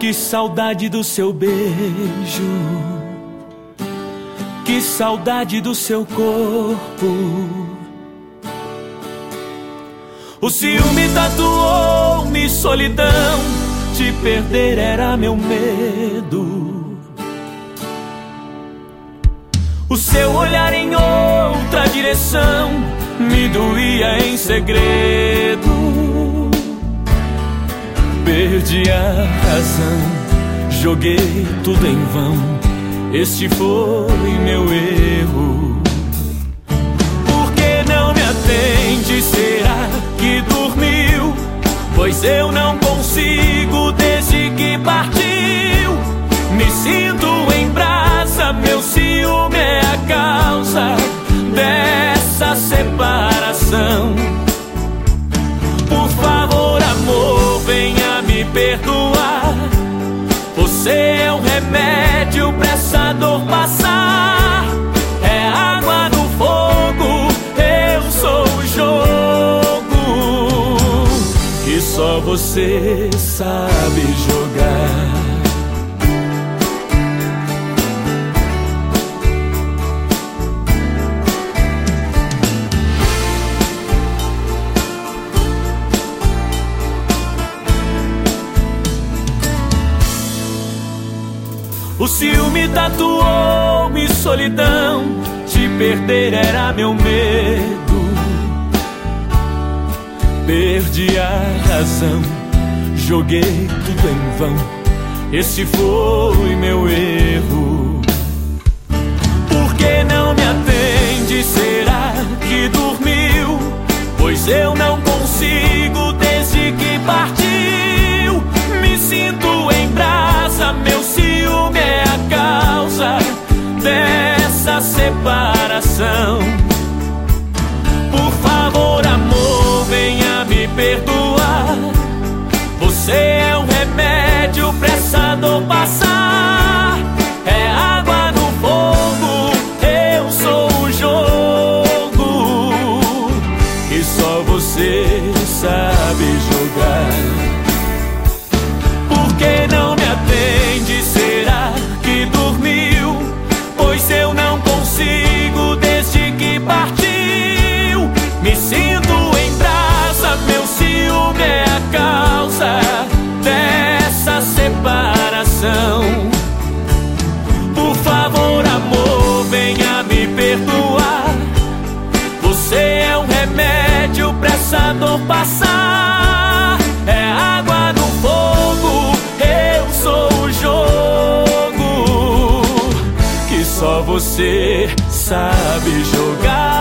Que saudade do seu beijo, que saudade do seu corpo. O ciúme tatuou-me solidão, te perder era meu medo. O seu olhar em outra direção me doía em segredo. Perdi a razão, joguei tudo em vão, este foi meu erro. Por que não me atende? Será que dormiu? Pois eu não consigo desde que partiu. Me sinto em brasa, meu ciúme é a causa dessa separação. Por favor, amor, venha me perdoar. Você é um remédio pra essa dor passar. É água no fogo, eu sou o jogo que só você sabe jogar. O ciúme tatuou-me solidão, te perder era meu medo. Perdi a razão, joguei tudo em vão, esse foi meu erro. Por que não me atende? Será que dormiu? Pois eu não consigo desde que partiu. Me sinto em brasa, meu ciúme é a causa dessa separação. Por favor, amor, venha me perdoar. Você é um remédio pra essa dor passar. É água no fogo, eu sou o jogo que só você sabe jogar. Por que não me atende? Será que dormiu? Pois eu não consigo desde que partiu. Me sinto em brasa, meu ciúme é a causa dessa separação. Por favor, amor, venha me perdoar. Você é um remédio pra essa dor passar. É água no fogo, eu sou o jogo que só você sabe jogar.